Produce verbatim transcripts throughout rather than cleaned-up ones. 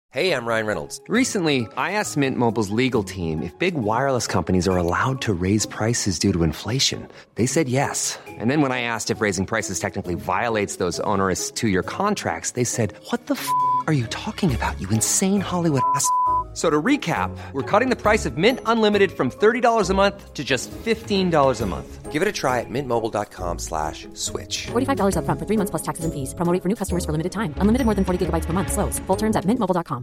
Hey, I'm Ryan Reynolds. Recently, I asked Mint Mobile's legal team if big wireless companies are allowed to raise prices due to inflation. They said yes. And then when I asked if raising prices technically violates those onerous two-year contracts, they said, what the f*** are you talking about, you insane Hollywood ass f- So to recap, we're cutting the price of Mint Unlimited from thirty dollars a month to just fifteen dollars a month. Give it a try at mintmobile.com slash switch. forty-five dollars up front for three months plus taxes and fees. Promo rate for new customers for limited time. Unlimited more than forty gigabytes per month. Slows full terms at mint mobile dot com.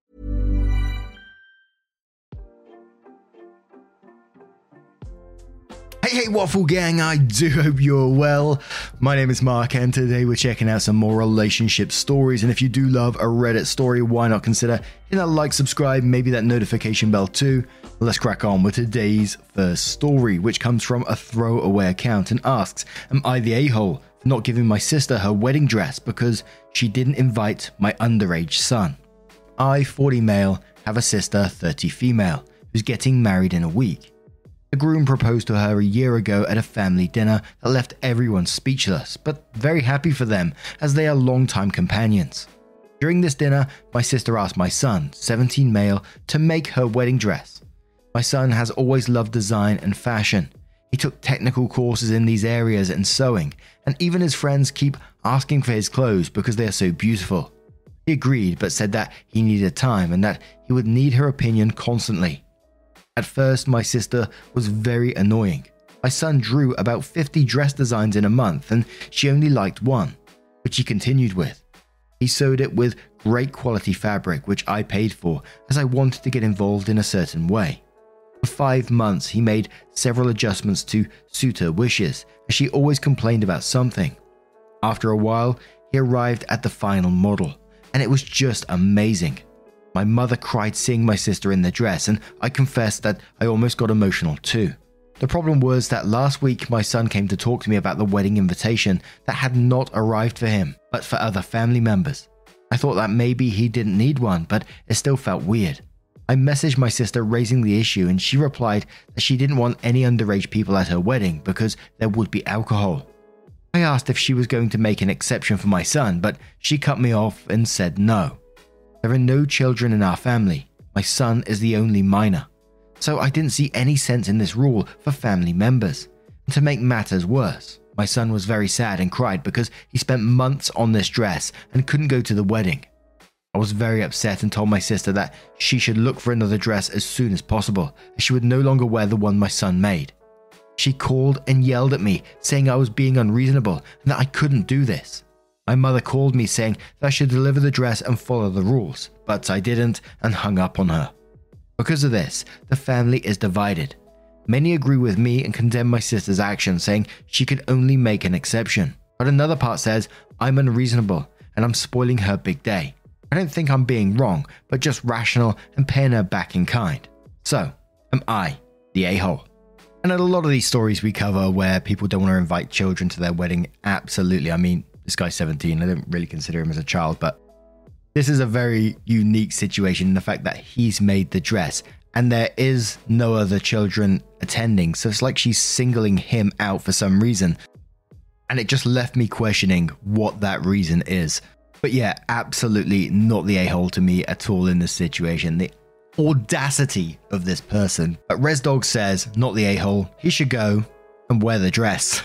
Hey, hey, Waffle Gang, I do hope you're well. My name is Mark, and today we're checking out some more relationship stories. And if you do love a Reddit story, why not consider hitting that like, subscribe, maybe that notification bell too. Let's crack on with today's first story, which comes from a throwaway account and asks, am I the a-hole for not giving my sister her wedding dress because she didn't invite my underage son? I, forty male, have a sister, thirty female, who's getting married in a week. The groom proposed to her a year ago at a family dinner that left everyone speechless, but very happy for them as they are longtime companions. During this dinner, my sister asked my son, seventeen male, to make her wedding dress. My son has always loved design and fashion. He took technical courses in these areas and sewing, and even his friends keep asking for his clothes because they are so beautiful. He agreed but said that he needed time and that he would need her opinion constantly. At first, my sister was very annoying. My son drew about fifty dress designs in a month and she only liked one, which he continued with. He sewed it with great quality fabric, which I paid for as I wanted to get involved in a certain way. For five months, he made several adjustments to suit her wishes, as she always complained about something. After a while, he arrived at the final model, and it was just amazing. My mother cried seeing my sister in the dress, and I confess that I almost got emotional too. The problem was that last week my son came to talk to me about the wedding invitation that had not arrived for him, but for other family members. I thought that maybe he didn't need one, but it still felt weird. I messaged my sister raising the issue, and she replied that she didn't want any underage people at her wedding because there would be alcohol. I asked if she was going to make an exception for my son, but she cut me off and said no. There are no children in our family. My son is the only minor. So I didn't see any sense in this rule for family members. And to make matters worse, my son was very sad and cried because he spent months on this dress and couldn't go to the wedding. I was very upset and told my sister that she should look for another dress as soon as possible, as she would no longer wear the one my son made. She called and yelled at me, saying I was being unreasonable and that I couldn't do this. My mother called me saying that I should deliver the dress and follow the rules, but I didn't and hung up on her. Because of this, the family is divided. Many agree with me and condemn my sister's action, saying she could only make an exception. But another part says I'm unreasonable and I'm spoiling her big day. I don't think I'm being wrong, but just rational and paying her back in kind. So, am I the a-hole? And a lot of these stories we cover where people don't want to invite children to their wedding, absolutely. I mean, this guy's seventeen, I don't really consider him as a child, but this is a very unique situation in the fact that he's made the dress and there is no other children attending. So it's like she's singling him out for some reason. And it just left me questioning what that reason is. But yeah, absolutely not the a-hole to me at all in this situation. The audacity of this person. But ResDog says, not the a-hole, he should go and wear the dress.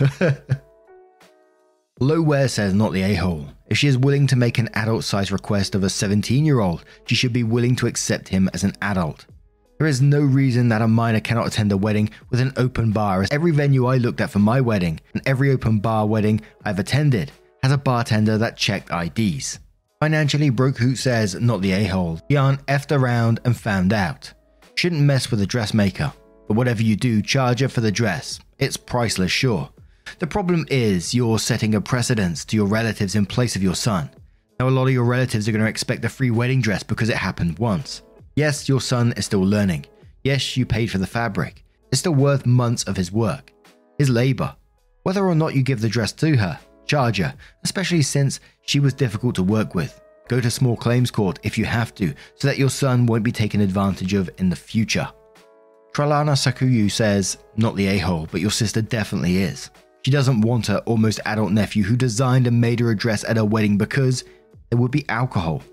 Lowware says, not the a-hole. If she is willing to make an adult-sized request of a seventeen-year-old, she should be willing to accept him as an adult. There is no reason that a minor cannot attend a wedding with an open bar, as every venue I looked at for my wedding and every open bar wedding I've attended has a bartender that checked I Ds. Financially Broke Hoot says, not the a-hole. Jan effed around and found out. Shouldn't mess with a dressmaker, but whatever you do, charge her for the dress. It's priceless, sure. The problem is you're setting a precedence to your relatives in place of your son. Now a lot of your relatives are going to expect a free wedding dress because it happened once. Yes, your son is still learning. Yes, you paid for the fabric. It's still worth months of his work, his labor. Whether or not you give the dress to her, charge her, especially since she was difficult to work with. Go to small claims court if you have to, so that your son won't be taken advantage of in the future. Tralana Sakuyu says, not the a-hole, but your sister definitely is. She doesn't want her almost adult nephew who designed and made her a dress at her wedding because there would be alcohol.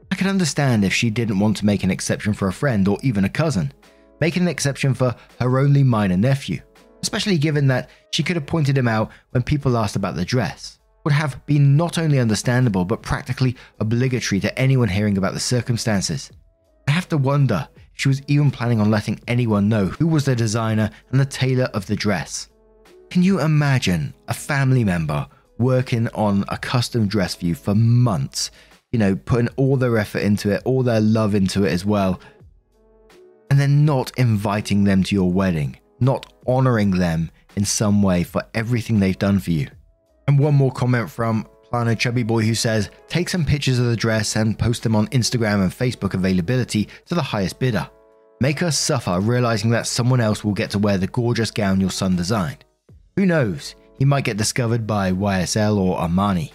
I can understand if she didn't want to make an exception for a friend or even a cousin, making an exception for her only minor nephew, especially given that she could have pointed him out when people asked about the dress, would have been not only understandable but practically obligatory to anyone hearing about the circumstances. I have to wonder if she was even planning on letting anyone know who was the designer and the tailor of the dress. Can you imagine a family member working on a custom dress for you for months, you know, putting all their effort into it, all their love into it as well, and then not inviting them to your wedding, not honoring them in some way for everything they've done for you? And one more comment from Plano Chubby Boy, who says, take some pictures of the dress and post them on Instagram and Facebook availability to the highest bidder. Make her suffer realizing that someone else will get to wear the gorgeous gown your son designed. Who knows, he might get discovered by Y S L or Armani.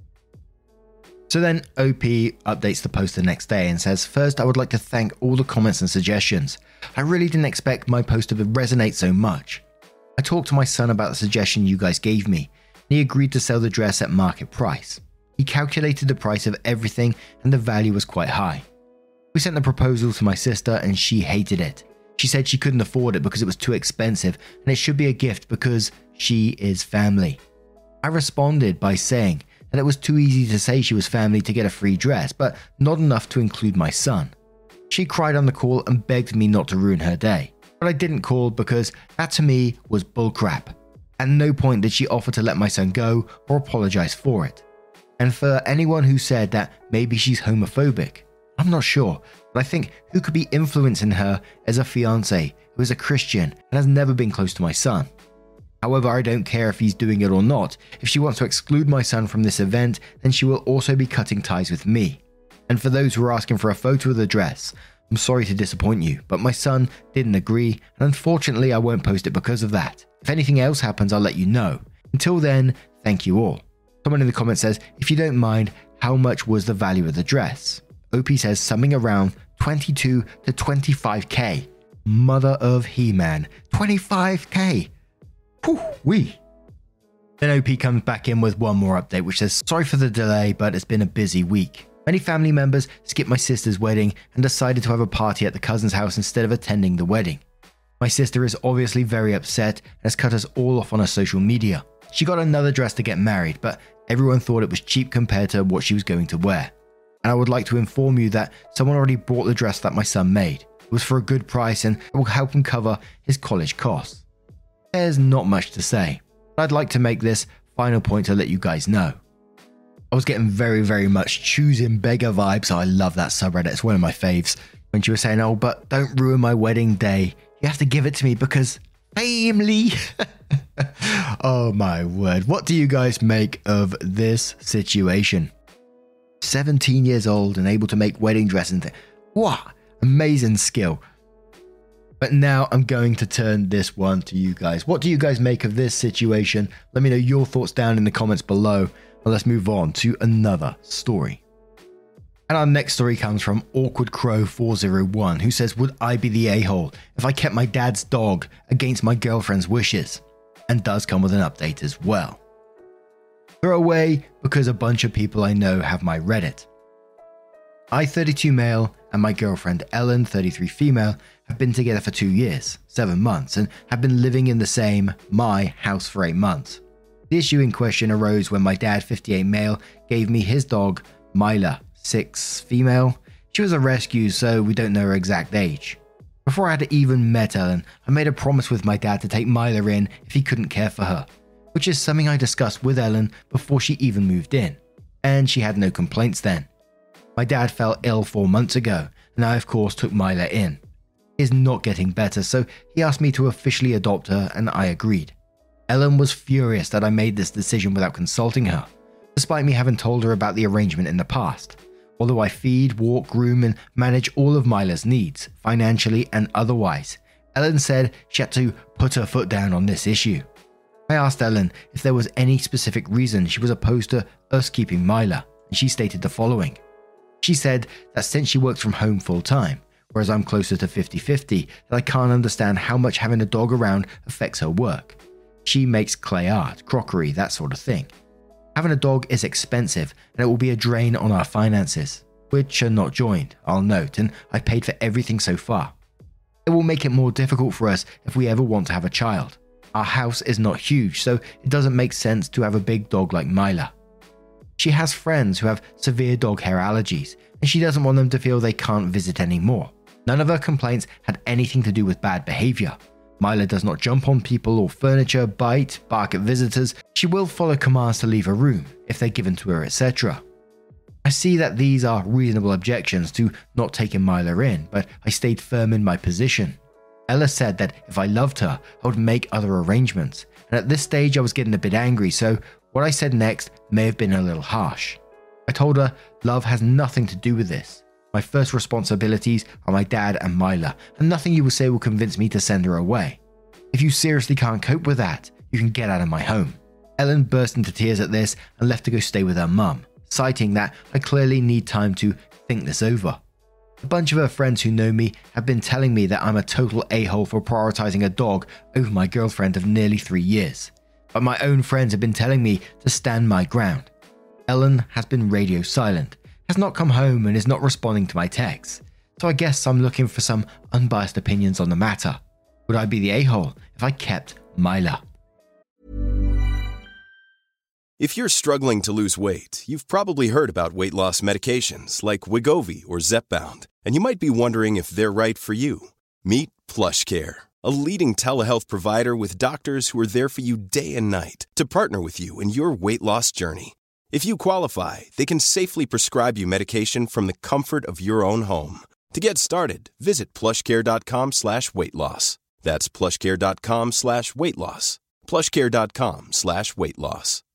So then O P updates the post the next day and says, first, I would like to thank all the comments and suggestions. I really didn't expect my post to resonate so much. I talked to my son about the suggestion you guys gave me, and he agreed to sell the dress at market price. He calculated the price of everything and the value was quite high. We sent the proposal to my sister and she hated it. She said she couldn't afford it because it was too expensive and it should be a gift because she is family. I responded by saying that it was too easy to say she was family to get a free dress, but not enough to include my son. She cried on the call and begged me not to ruin her day, but I didn't call because that to me was bullcrap. At no point did she offer to let my son go or apologize for it. And for anyone who said that maybe she's homophobic, I'm not sure, but I think who could be influencing her as a fiance who is a Christian and has never been close to my son? However, I don't care if he's doing it or not. If she wants to exclude my son from this event, then she will also be cutting ties with me. And for those who are asking for a photo of the dress, I'm sorry to disappoint you, but my son didn't agree, and unfortunately I won't post it because of that. If anything else happens, I'll let you know. Until then, thank you all. Someone in the comments says, if you don't mind, how much was the value of the dress? O P says something around twenty-two to twenty-five K. Mother of He-Man, twenty-five K. Whew-wee. Then O P comes back in with one more update which says, sorry for the delay, but it's been a busy week. Many family members skipped my sister's wedding and decided to have a party at the cousin's house instead of attending the wedding. My sister is obviously very upset and has cut us all off on her social media. She got another dress to get married, but everyone thought it was cheap compared to what she was going to wear. And I would like to inform you that someone already bought the dress that my son made. It was for a good price and it will help him cover his college costs. There's not much to say, but I'd like to make this final point to let you guys know. I was getting very, very much choosing beggar vibes. I love that subreddit. It's one of my faves. When she was saying, oh, but don't ruin my wedding day. You have to give it to me because family. Oh my word. What do you guys make of this situation? seventeen years old and able to make wedding dresses. Th- wow, amazing skill. But now I'm going to turn this one to you guys. What do you guys make of this situation? Let me know your thoughts down in the comments below. And let's move on to another story. And our next story comes from Awkward Crow four oh one, who says, would I be the a-hole if I kept my dad's dog against my girlfriend's wishes? And does come with an update as well. Throw away because a bunch of people I know have my Reddit. I, thirty-two male, and my girlfriend Ellen, thirty-three female, have been together for two years, seven months, and have been living in the same, my, house for eight months. The issue in question arose when my dad, fifty-eight male, gave me his dog, Mila, six female. She was a rescue, so we don't know her exact age. Before I had even met Ellen, I made a promise with my dad to take Mila in if he couldn't care for her, which is something I discussed with Ellen before she even moved in, and she had no complaints then. My dad fell ill four months ago, and I of course took Mila in. He is not getting better, so he asked me to officially adopt her, and I agreed. Ellen was furious that I made this decision without consulting her, despite me having told her about the arrangement in the past. Although I feed, walk, groom, and manage all of Mila's needs, financially and otherwise, Ellen said she had to put her foot down on this issue. I asked Ellen if there was any specific reason she was opposed to us keeping Mila, and she stated the following. She said that since she works from home full time, whereas I'm closer to fifty-fifty, that I can't understand how much having a dog around affects her work. She makes clay art, crockery, that sort of thing. Having a dog is expensive and it will be a drain on our finances. which are not joined, I'll note, and I paid for everything so far. It will make it more difficult for us if we ever want to have a child. Our house is not huge, so it doesn't make sense to have a big dog like Mila. She has friends who have severe dog hair allergies, and she doesn't want them to feel they can't visit anymore. None of her complaints had anything to do with bad behavior. Mila does not jump on people or furniture, bite, bark at visitors. She will follow commands to leave a room if they're given to her, et cetera. I see that these are reasonable objections to not taking Mila in, but I stayed firm in my position. Ella said that if I loved her, I would make other arrangements, and at this stage I was getting a bit angry, so what I said next may have been a little harsh. I told her love has nothing to do with this. My first responsibilities are my dad and Mila, and nothing you will say will convince me to send her away. If you seriously can't cope with that, you can get out of my home. Ellen burst into tears at this and left to go stay with her mum, citing that I clearly need time to think this over. A bunch of her friends who know me have been telling me that I'm a total a-hole for prioritizing a dog over my girlfriend of nearly three years. But my own friends have been telling me to stand my ground. Ellen has been radio silent, has not come home and is not responding to my texts. So I guess I'm looking for some unbiased opinions on the matter. Would I be the a-hole if I kept Mila? If you're struggling to lose weight, you've probably heard about weight loss medications like Wegovy or Zepbound, and you might be wondering if they're right for you. Meet PlushCare, a leading telehealth provider with doctors who are there for you day and night to partner with you in your weight loss journey. If you qualify, they can safely prescribe you medication from the comfort of your own home. To get started, visit plushcare.com slash weight loss. That's plushcare.com slash weight loss. plushcare.com slash weight loss.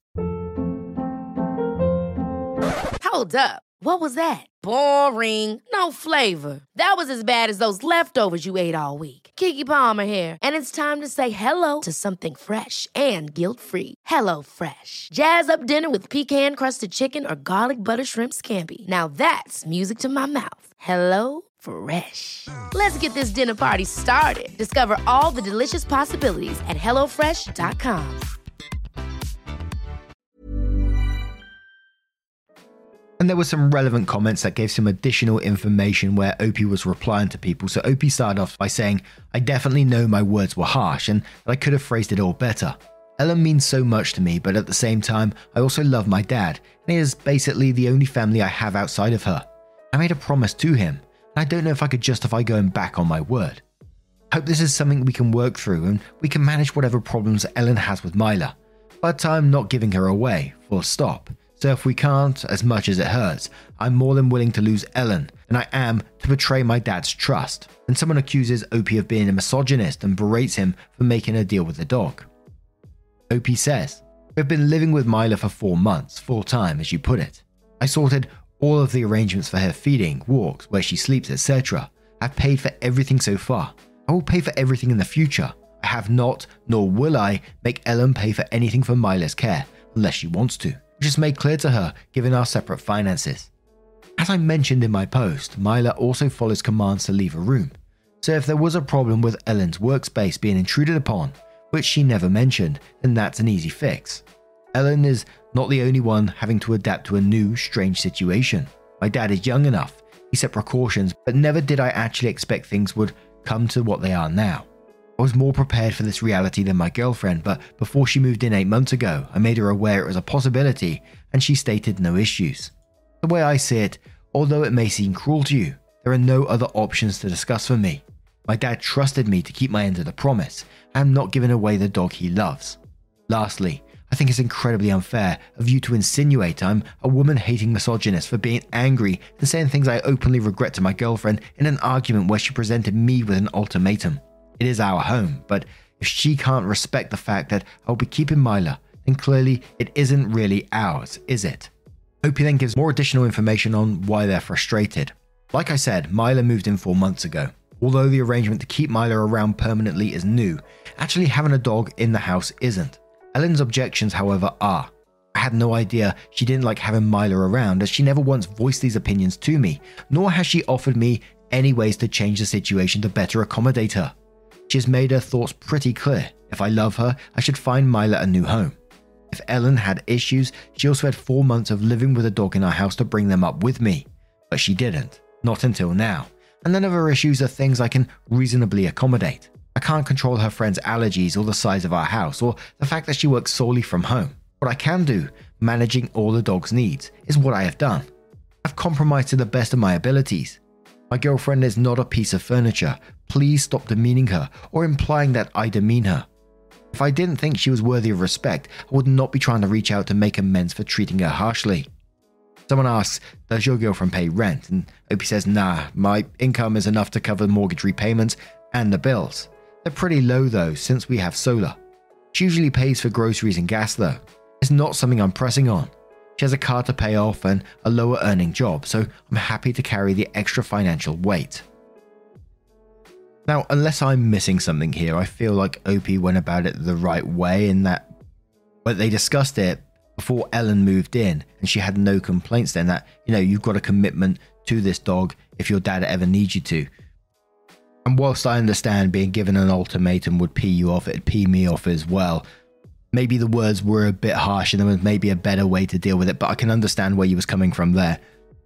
Hold up. What was that? Boring. No flavor. That was as bad as those leftovers you ate all week. Keke Palmer here, and it's time to say hello to something fresh and guilt-free. Hello Fresh. Jazz up dinner with pecan-crusted chicken or garlic butter shrimp scampi. Now that's music to my mouth. Hello Fresh. Let's get this dinner party started. Discover all the delicious possibilities at hello fresh dot com. And there were some relevant comments that gave some additional information where Opie was replying to people. So Opie started off by saying, I definitely know my words were harsh and that I could have phrased it all better. Ellen means so much to me, but at the same time, I also love my dad, and he is basically the only family I have outside of her. I made a promise to him, and I don't know if I could justify going back on my word. I hope this is something we can work through and we can manage whatever problems Ellen has with Mila. But I'm not giving her away, full stop. So if we can't, as much as it hurts, I'm more than willing to lose Ellen, and I am to betray my dad's trust. And someone accuses Opie of being a misogynist and berates him for making a deal with the dog. Opie says, we've been living with Mila for four months, full time as you put it. I sorted all of the arrangements for her feeding, walks, where she sleeps, et cetera. I've paid for everything so far. I will pay for everything in the future. I have not, nor will I, make Ellen pay for anything for Mila's care, unless she wants to. Which is made clear to her given our separate finances. As I mentioned in my post, Mila also follows commands to leave a room. So if there was a problem with Ellen's workspace being intruded upon, which she never mentioned, then that's an easy fix. Ellen is not the only one having to adapt to a new, strange situation. My dad is young enough, he set precautions, but never did I actually expect things would come to what they are now. I was more prepared for this reality than my girlfriend, but before she moved in eight months ago, I made her aware it was a possibility, and she stated no issues. The way I see it, although it may seem cruel to you, there are no other options to discuss for me. My dad trusted me to keep my end of the promise, and I'm not giving away the dog he loves. Lastly, I think it's incredibly unfair of you to insinuate I'm a woman-hating misogynist for being angry and saying things I openly regret to my girlfriend in an argument where she presented me with an ultimatum. It is our home, but if she can't respect the fact that I'll be keeping Mila, then clearly it isn't really ours, is it? Opie then gives more additional information on why they're frustrated. Like I said, Mila moved in four months ago. Although the arrangement to keep Mila around permanently is new, actually having a dog in the house isn't. Ellen's objections, however, are. I had no idea she didn't like having Mila around, as she never once voiced these opinions to me, nor has she offered me any ways to change the situation to better accommodate her. She has made her thoughts pretty clear. If I love her, I should find Mila a new home. If Ellen had issues, she also had four months of living with a dog in our house to bring them up with me. But she didn't. Not until now. And none of her issues are things I can reasonably accommodate. I can't control her friend's allergies or the size of our house or the fact that she works solely from home. What I can do, managing all the dog's needs, is what I have done. I've compromised to the best of my abilities. My girlfriend is not a piece of furniture. Please stop demeaning her or implying that I demean her. If I didn't think she was worthy of respect, I would not be trying to reach out to make amends for treating her harshly. Someone asks, does your girlfriend pay rent? And Opie says, nah, my income is enough to cover mortgage repayments and the bills. They're pretty low though, since we have solar. She usually pays for groceries and gas though. It's not something I'm pressing on. She has a car to pay off and a lower earning job, so I'm happy to carry the extra financial weight. Now, unless I'm missing something here, I feel like Opie went about it the right way in that but they discussed it before Ellen moved in and she had no complaints then that, you know, you've got a commitment to this dog if your dad ever needs you to. And whilst I understand being given an ultimatum would pee you off, it'd pee me off as well. Maybe the words were a bit harsh and there was maybe a better way to deal with it, but I can understand where you was coming from there.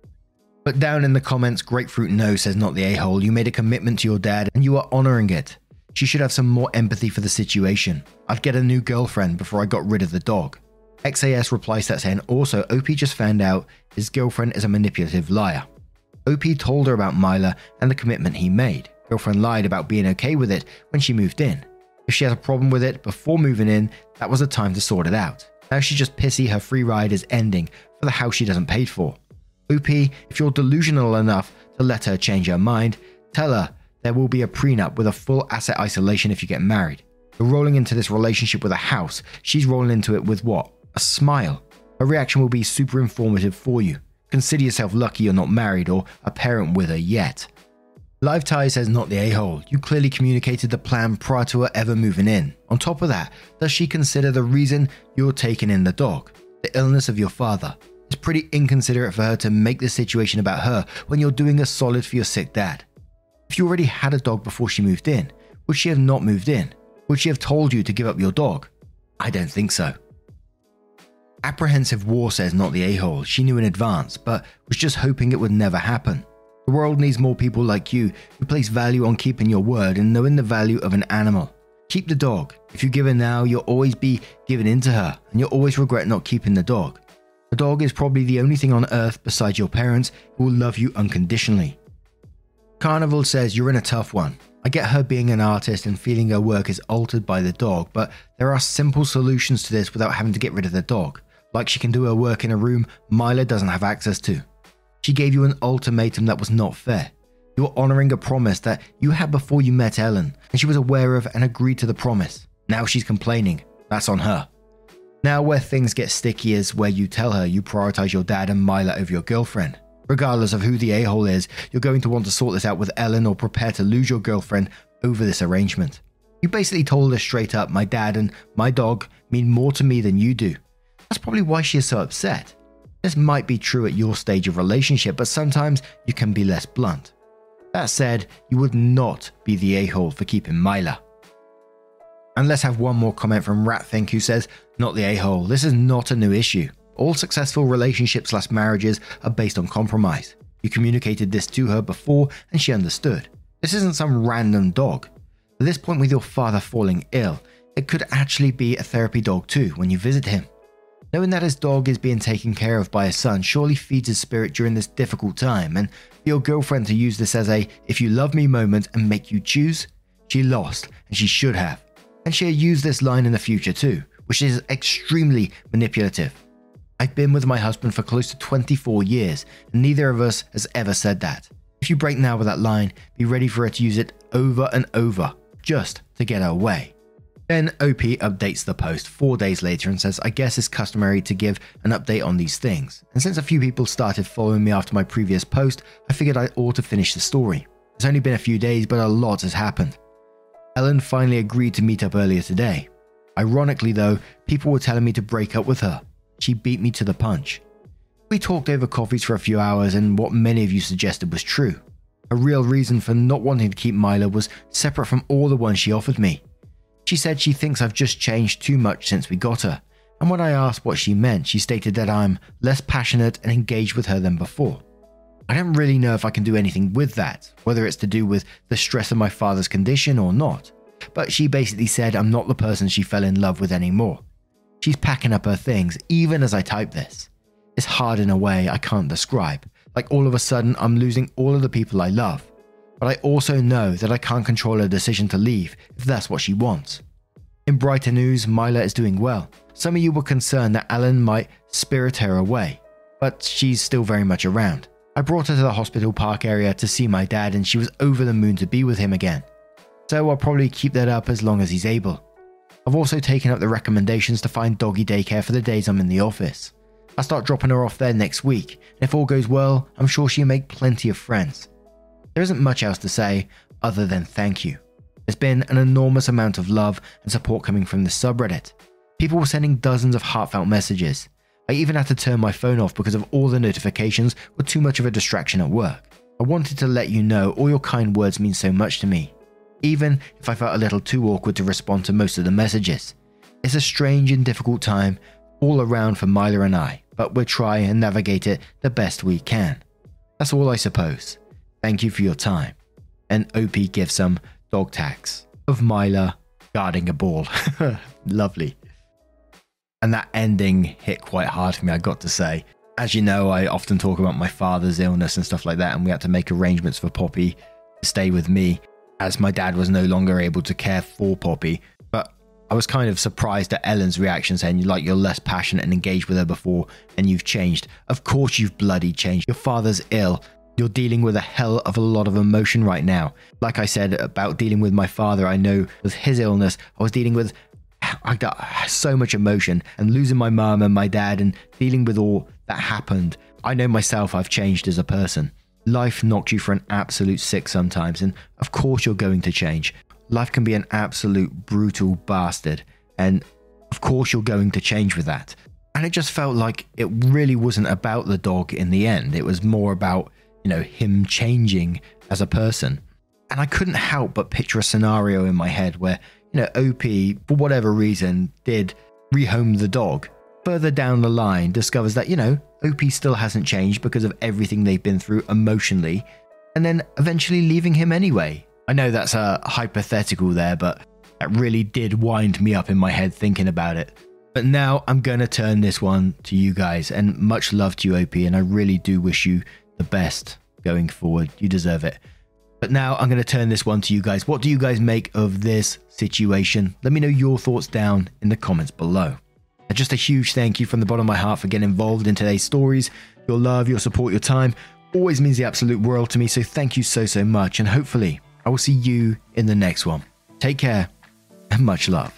But down in the comments, Grapefruit No says, not the a-hole, you made a commitment to your dad and you are honouring it. She should have some more empathy for the situation. I'd get a new girlfriend before I got rid of the dog. X A S replies that saying, also, Opie just found out his girlfriend is a manipulative liar. Opie told her about Myla and the commitment he made. Girlfriend lied about being okay with it when she moved in. If she has a problem with it before moving in, that was the time to sort it out. Now she's just pissy her free ride is ending for the house she doesn't pay for. Opie, if you're delusional enough to let her change her mind, tell her there will be a prenup with a full asset isolation if you get married. You're rolling into this relationship with a house. She's rolling into it with what? A smile. Her reaction will be super informative for you. Consider yourself lucky you're not married or a parent with her yet. Live Tie says, not the a-hole. You clearly communicated the plan prior to her ever moving in. On top of that, does she consider the reason you're taking in the dog? The illness of your father. It's pretty inconsiderate for her to make the situation about her when you're doing a solid for your sick dad. If you already had a dog before she moved in, would she have not moved in? Would she have told you to give up your dog? I don't think so. Apprehensive War says, not the a-hole. She knew in advance, but was just hoping it would never happen. The world needs more people like you who place value on keeping your word and knowing the value of an animal. Keep the dog. If you give in now, you'll always be given in to her, and you'll always regret not keeping the dog. The dog is probably the only thing on earth besides your parents who will love you unconditionally. Carnival says, you're in a tough one. I get her being an artist and feeling her work is altered by the dog, but there are simple solutions to this without having to get rid of the dog. Like she can do her work in a room Myla doesn't have access to. She gave you an ultimatum that was not fair. You were honouring a promise that you had before you met Ellen, and she was aware of and agreed to the promise. Now she's complaining. That's on her. Now where things get sticky is where you tell her you prioritise your dad and Myla over your girlfriend. Regardless of who the a-hole is, you're going to want to sort this out with Ellen or prepare to lose your girlfriend over this arrangement. You basically told her straight up, my dad and my dog mean more to me than you do. That's probably why she is so upset. This might be true at your stage of relationship, but sometimes you can be less blunt. That said, you would not be the a-hole for keeping Myla. And let's have one more comment from Ratthink who says, not the a-hole, this is not a new issue. All successful relationships slash marriages are based on compromise. You communicated this to her before and she understood. This isn't some random dog. At this point with your father falling ill, it could actually be a therapy dog too when you visit him. Knowing that his dog is being taken care of by his son surely feeds his spirit during this difficult time, and for your girlfriend to use this as a if you love me moment and make you choose, she lost and she should have. And she'll use this line in the future too, which is extremely manipulative. I've been with my husband for close to twenty-four years, and neither of us has ever said that. If you break now with that line, be ready for her to use it over and over, just to get her way. Then O P updates the post four days later and says, I guess it's customary to give an update on these things. And since a few people started following me after my previous post, I figured I ought to finish the story. It's only been a few days, but a lot has happened. Ellen finally agreed to meet up earlier today. Ironically though, people were telling me to break up with her. She beat me to the punch. We talked over coffees for a few hours and what many of you suggested was true. A real reason for not wanting to keep Myla was separate from all the ones she offered me. She said she thinks I've just changed too much since we got her, and when I asked what she meant, she stated that I'm less passionate and engaged with her than before. I don't really know if I can do anything with that, whether it's to do with the stress of my father's condition or not. But she basically said I'm not the person she fell in love with anymore. She's packing up her things even as I type this. It's hard in a way I can't describe. Like all of a sudden I'm losing all of the people I love. But I also know that I can't control her decision to leave if that's what she wants. In brighter news, Mila is doing well. Some of you were concerned that Alan might spirit her away, but she's still very much around. I brought her to the hospital park area to see my dad and she was over the moon to be with him again. So I'll probably keep that up as long as he's able. I've also taken up the recommendations to find doggy daycare for the days I'm in the office. I'll start dropping her off there next week, and if all goes well, I'm sure she'll make plenty of friends. There isn't much else to say other than thank you. There's been an enormous amount of love and support coming from this subreddit. People were sending dozens of heartfelt messages. I even had to turn my phone off because of all the notifications were too much of a distraction at work. I wanted to let you know all your kind words mean so much to me, even if I felt a little too awkward to respond to most of the messages. It's a strange and difficult time all around for Mila and I, but we'll try and navigate it the best we can. That's all I suppose. Thank you for your time. And O P gives some dog tags of Mila guarding a ball. Lovely. And that ending hit quite hard for me, I got to say. As you know, I often talk about my father's illness and stuff like that, and we had to make arrangements for Poppy to stay with me, as my dad was no longer able to care for Poppy. But I was kind of surprised at Ellen's reaction, saying like you're less passionate and engaged with her before and you've changed. Of course you've bloody changed. Your father's ill. You're dealing with a hell of a lot of emotion right now. Like I said about dealing with my father, I know with his illness, I was dealing with I got so much emotion, and losing my mum and my dad and dealing with all that happened. I know myself, I've changed as a person. Life knocks you for an absolute six sometimes, and of course you're going to change. Life can be an absolute brutal bastard, and of course you're going to change with that. And it just felt like it really wasn't about the dog in the end. It was more about, you know, him changing as a person. And I couldn't help but picture a scenario in my head where, you know, O P, for whatever reason, did rehome the dog. Further down the line, discovers that, you know, O P still hasn't changed because of everything they've been through emotionally, and then eventually leaving him anyway. I know that's a hypothetical there, but that really did wind me up in my head thinking about it. But now I'm going to turn this one to you guys, and much love to you, O P, and I really do wish you the best going forward. You deserve it. But now I'm going to turn this one to you guys. What do you guys make of this situation? Let me know your thoughts down in the comments below. And just a huge thank you from the bottom of my heart for getting involved in today's stories. Your love, your support, your time always means the absolute world to me. So thank you so, so much. And hopefully I will see you in the next one. Take care and much love.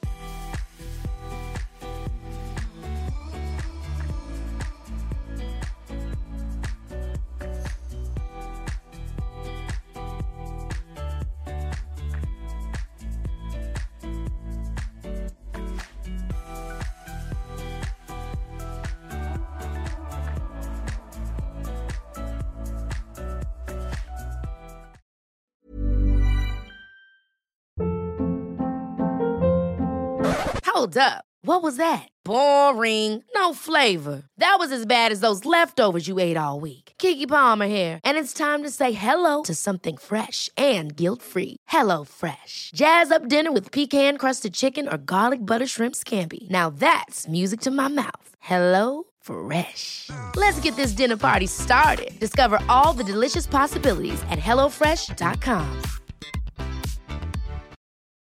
Hold up. What was that? Boring. No flavor. That was as bad as those leftovers you ate all week. Keke Palmer here, and it's time to say hello to something fresh and guilt-free. Hello Fresh. Jazz up dinner with pecan-crusted chicken or garlic butter shrimp scampi. Now that's music to my mouth. Hello Fresh. Let's get this dinner party started. Discover all the delicious possibilities at hello fresh dot com.